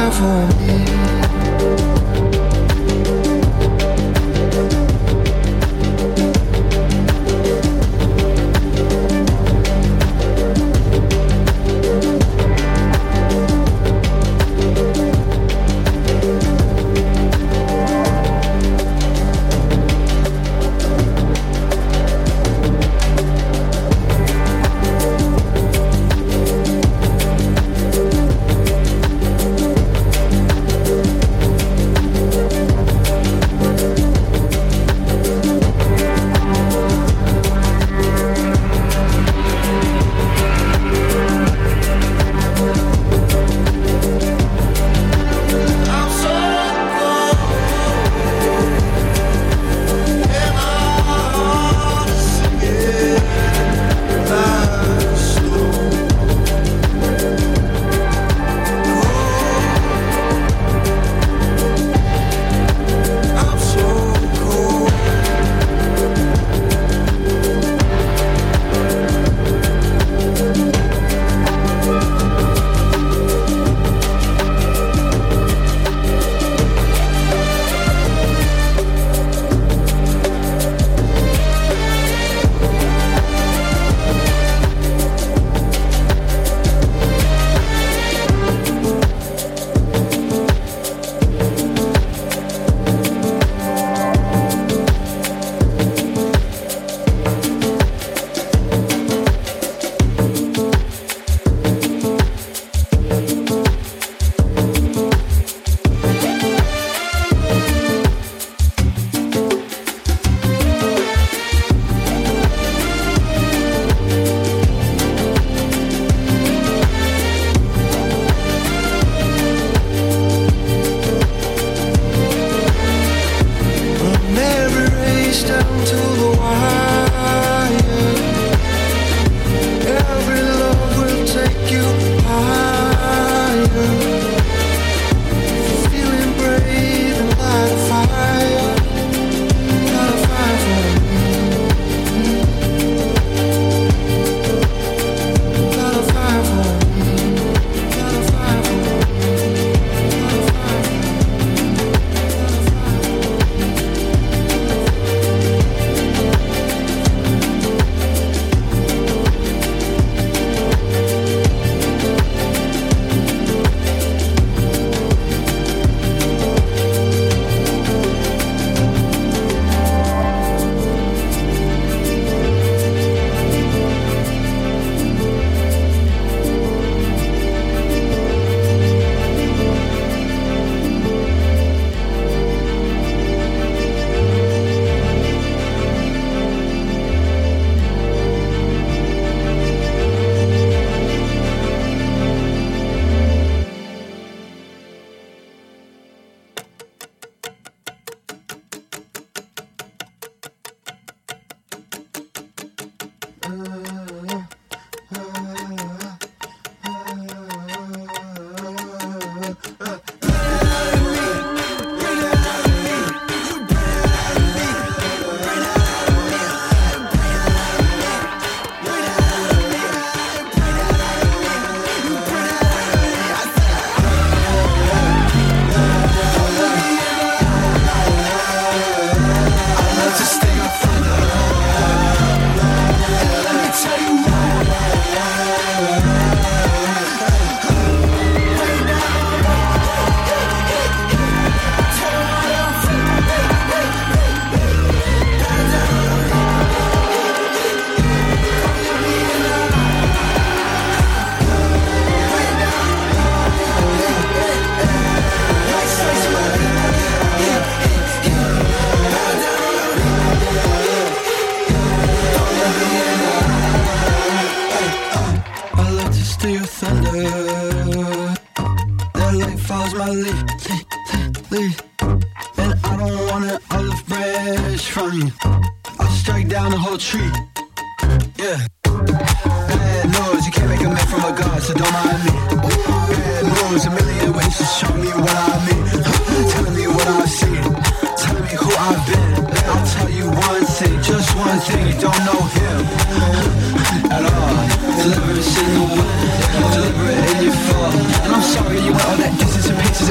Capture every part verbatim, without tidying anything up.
fire for me. Deliberate in your fall. And I'm sorry you went all that distance and pictures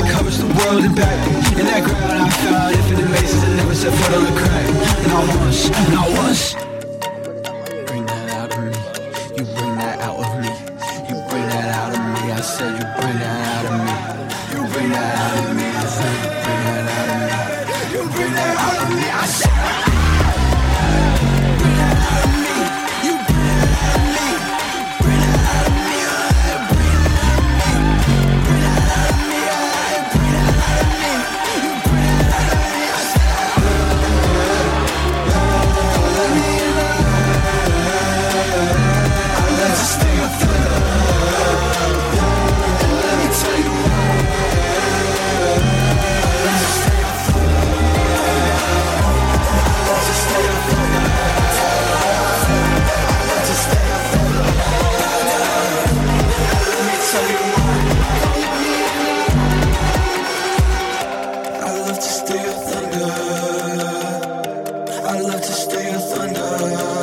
world and back. In that crowd I found infinite mazes and never set foot on the crack. Not once, not once. Bring that out of me. You bring that out of me. You bring that out of me. I said you bring that out of me. You bring that out of me. I said you bring that out of me. You bring that out of me. I said bring that out of me. You bring that out of me. Bring that out of me. Bring that out of me. Bring that out of me. Bring that out of me. You bring that out of me. I said I love to stay up there. Let me tell you why. I love to stay up there. I love to stay up there. I love to stay up there. Let me tell you why. I love to stay up thunder. I love to stay up thunder.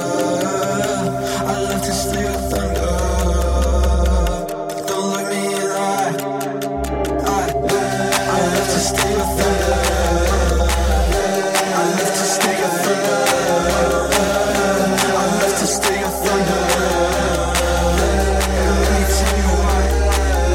I love to stay up thunder. Don't look me in the eye. I, I love to stay up thunder. I love to stay up thunder. I love to stay up thunder. Let me tell you why.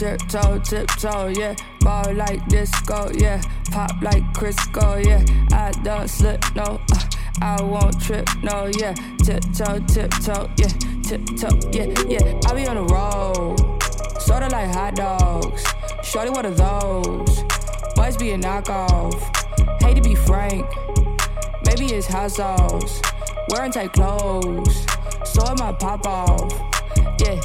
Tiptoe, tiptoe, yeah. Ball like disco, yeah. Pop like Crisco, yeah. I don't slip, no. Uh, I won't trip, no, yeah. Tiptoe, tiptoe, yeah. Tiptoe, yeah, yeah. I be on the road, sorta like hot dogs. Shorty, what are those? Must be a knockoff. Hate to be frank, maybe it's hot sauce. Wearing tight clothes, so it might pop off, yeah.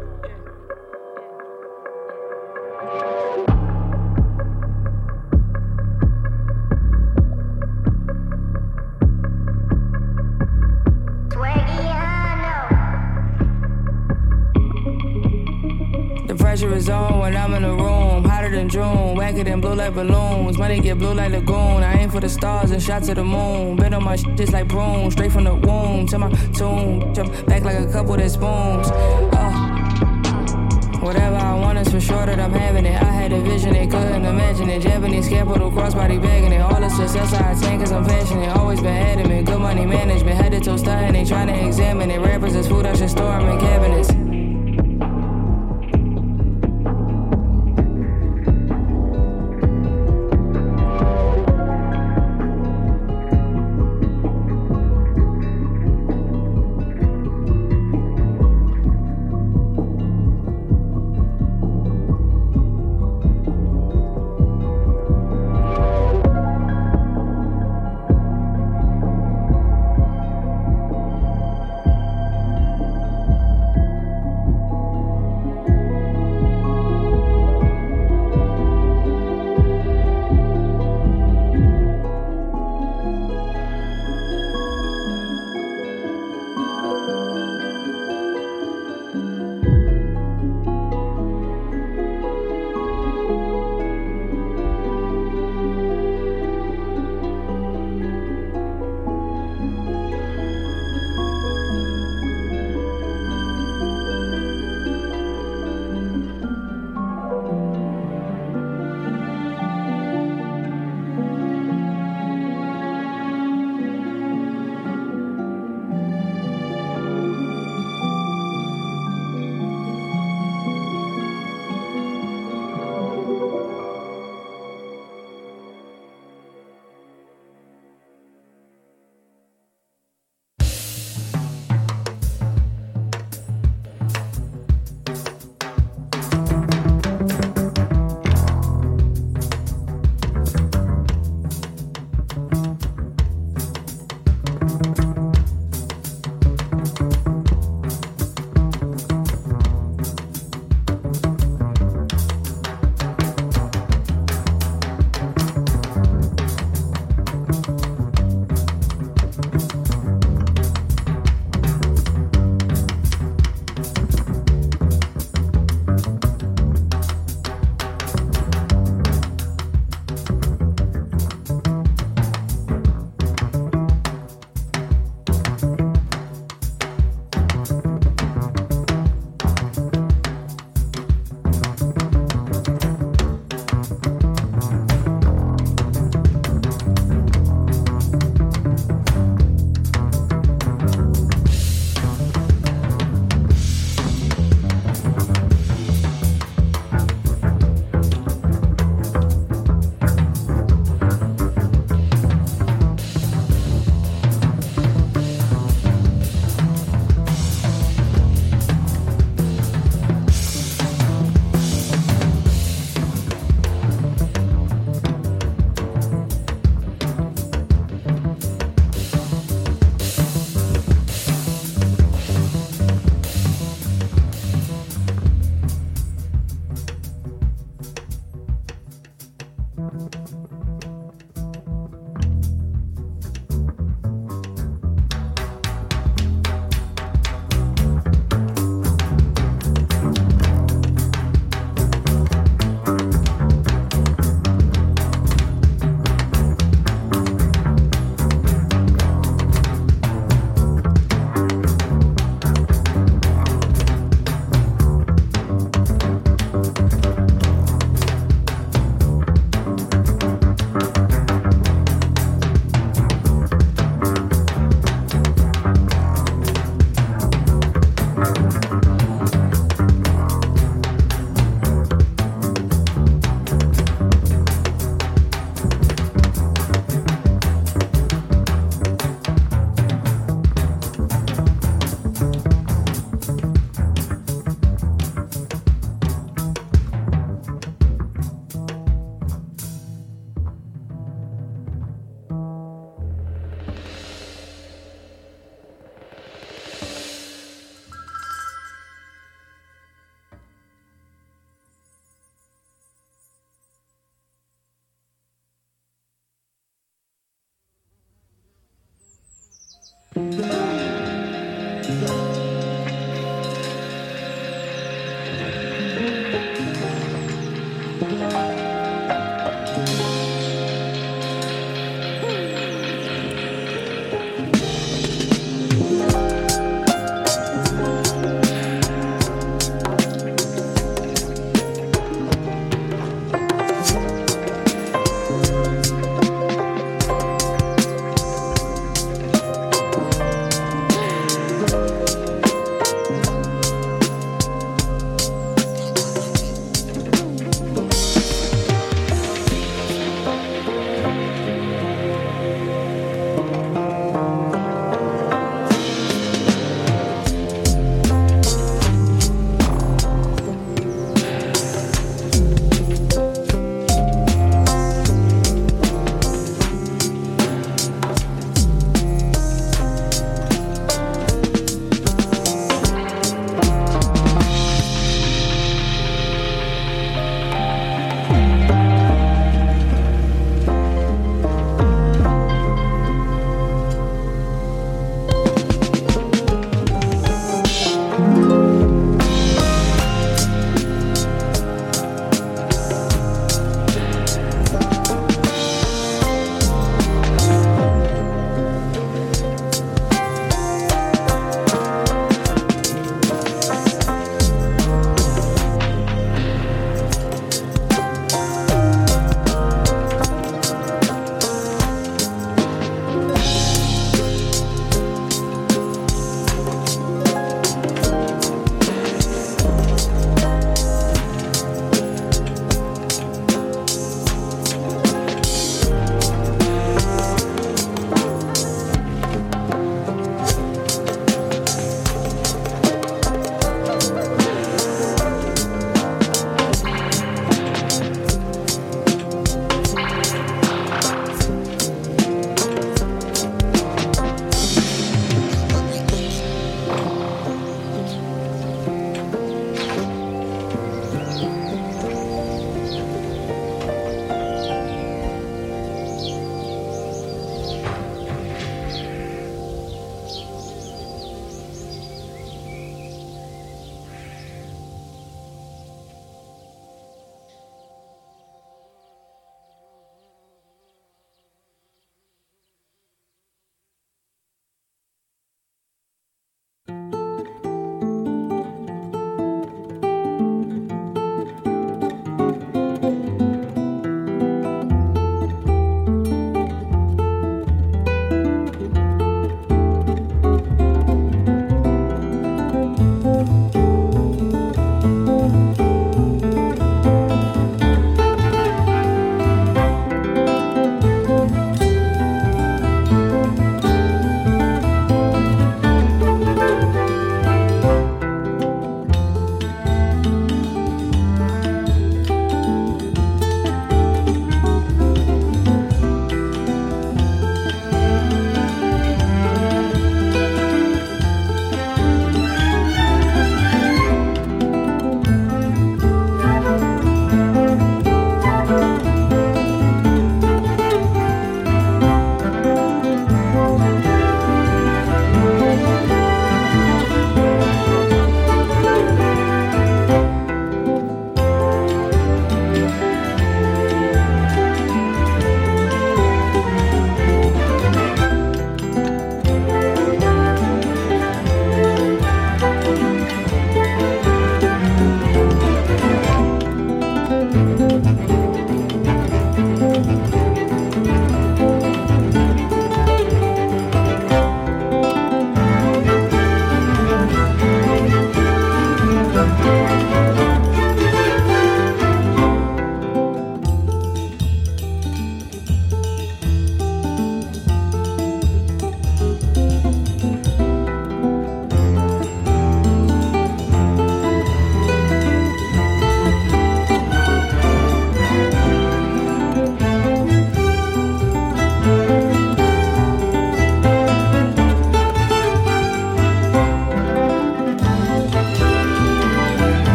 Pressure is on when I'm in the room. Hotter than June, wacker than blue like balloons. Money get blue like lagoon. I aim for the stars and shot to the moon. Been on my shit just like broom. Straight from the womb to my tomb. Jump back like a couple that spoons. Oh, whatever I want is for sure that I'm having it. I had a vision, they couldn't imagine it. Japanese capital, crossbody bagging it. All the success I attain cause I'm passionate. Always been adamant. Good money management. Headed to stunting, they trying to examine it. Rappers is food, I should store them in cabinets.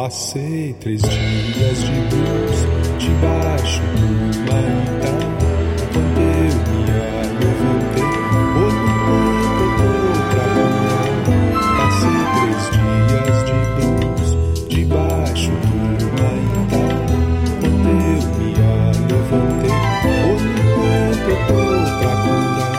Passei três dias de blues debaixo do Maitá. Quando eu me levantei, olho quanto eu tô pra curar. Passei três dias de blues debaixo do Maitá. Quando eu me levantei, olho quanto eu tô pra curar.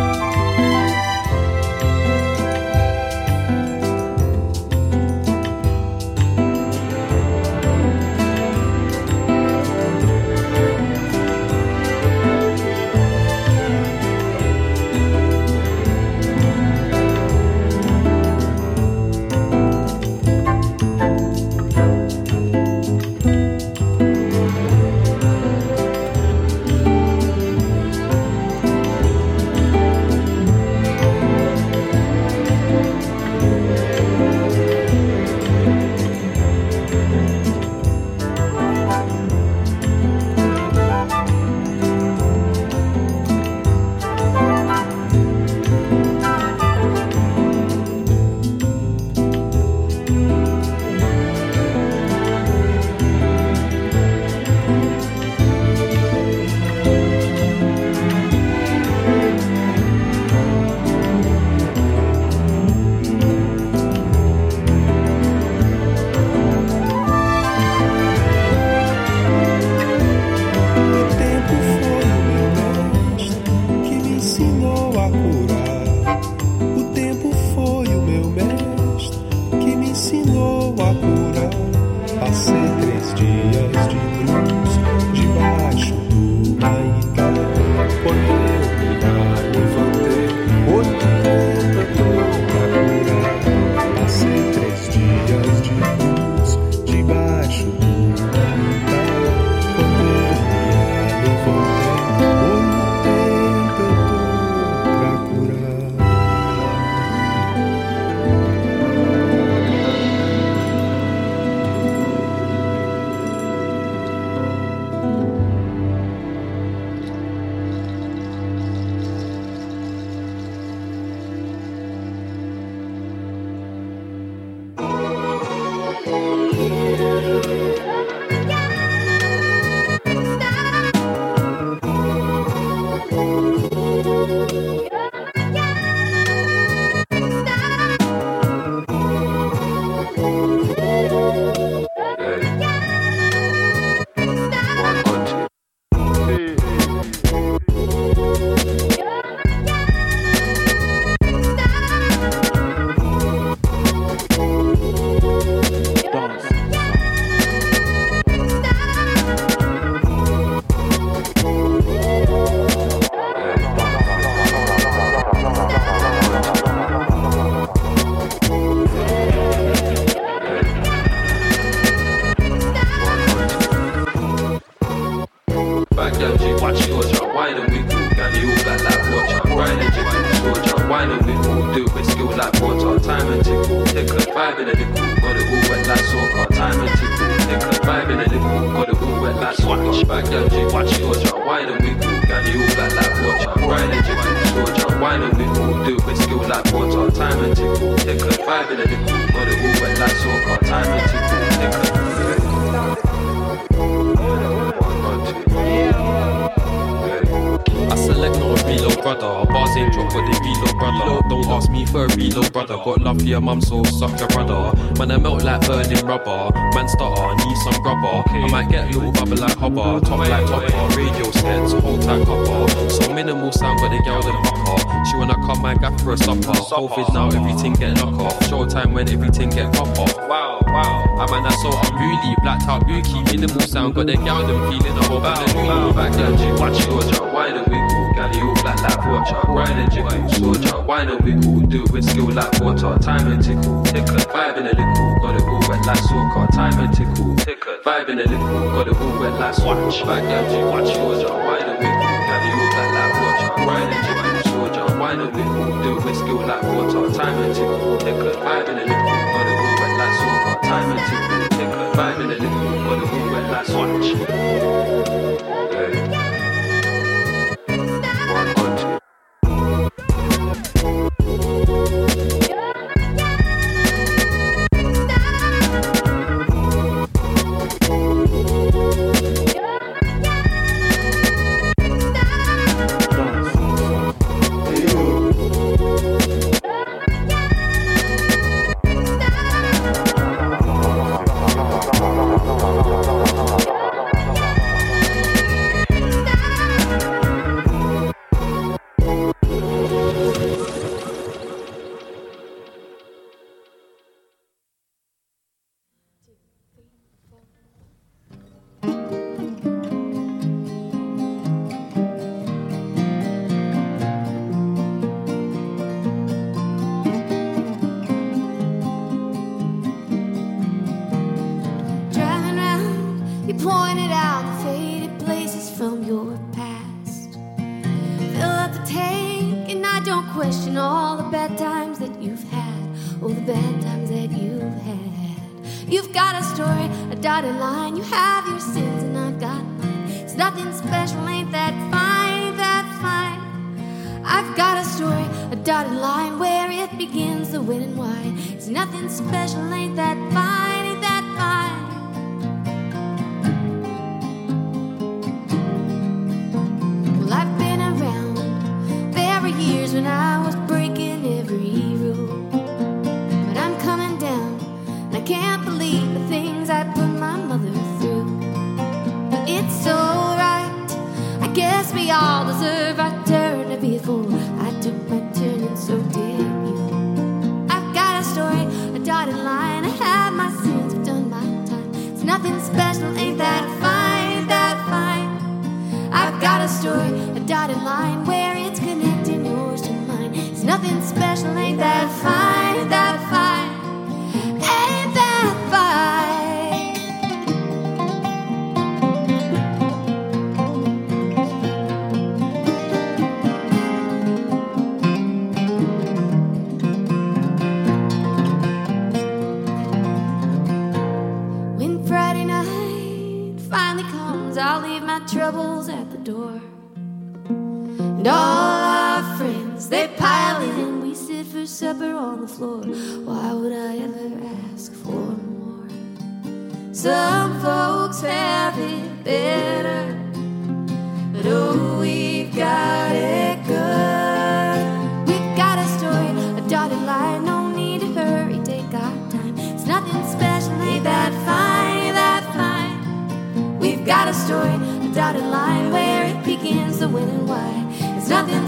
Your mum so suck your brother. Man, I melt like burning rubber. Man, starter, need some grubber. I might get a little bubble like hopper. Top like topper. Radio sets, hold tight copper. So minimal sound, got the girl them upper. She wanna come my gap for a supper. COVID now, everything get knock off. Showtime when everything get pop off. Wow, wow. I man, that's so unruly. Blacked out bookie, minimal sound, got the girl them feeling a whole bad. Back there, G, watch Georgia. Why the wiggle? Gally all black like watcher. Riding jiggle, soldier. Why the wiggle? Do it with skill like water. Time and tickle, tickle, vibe in a little, got it all wet like soccer. Time and tickle, tickle, vibe in a little, got it all wet like swatch. Back down G, watch Georgia, why the wiggle, gally all black like watcher. Riding jiggle, soldier, why the wiggle, do it with skill like water. Time and tickle, tickle, vibe in a little, got it all wet like soccer. Time and tickle, tickle, vibe in a little, got it all wet like swatch. Hey. don't question all the bad times that you've had, all the bad times that you've had. You've got a story, a dotted line. You have your sins and I've got mine. It's nothing special, ain't that fine, ain't that fine. I've got a story, a dotted line, where it begins, the when and why. It's nothing special, ain't that fine, ain't that fine. Well, I've been around, there were years when I was breaking every rule, but I'm coming down, and I can't believe the things I put my mother through. But it's alright, I guess we all deserve our turn to be a fool. I took my turn and so did you. I've got a story, a dotted line. I have my sins, I've done my time. It's nothing special, ain't that fine, ain't that fine. I've got a story, a dotted line, where it's connecting yours to mine. It's nothing special, ain't that fine, ain't that fine, ain't that fine. I'll leave my troubles at the door, and all our friends, they pile in. We sit for supper on the floor. Why would I ever ask for more? Some folks have it better, but oh, we've got it good. We've got a story, a dotted line. No need to hurry, take our time. It's nothing special, ain't that fine, ain't that fine. We've got a story, a dotted line, where it begins, the when and why. It's nothing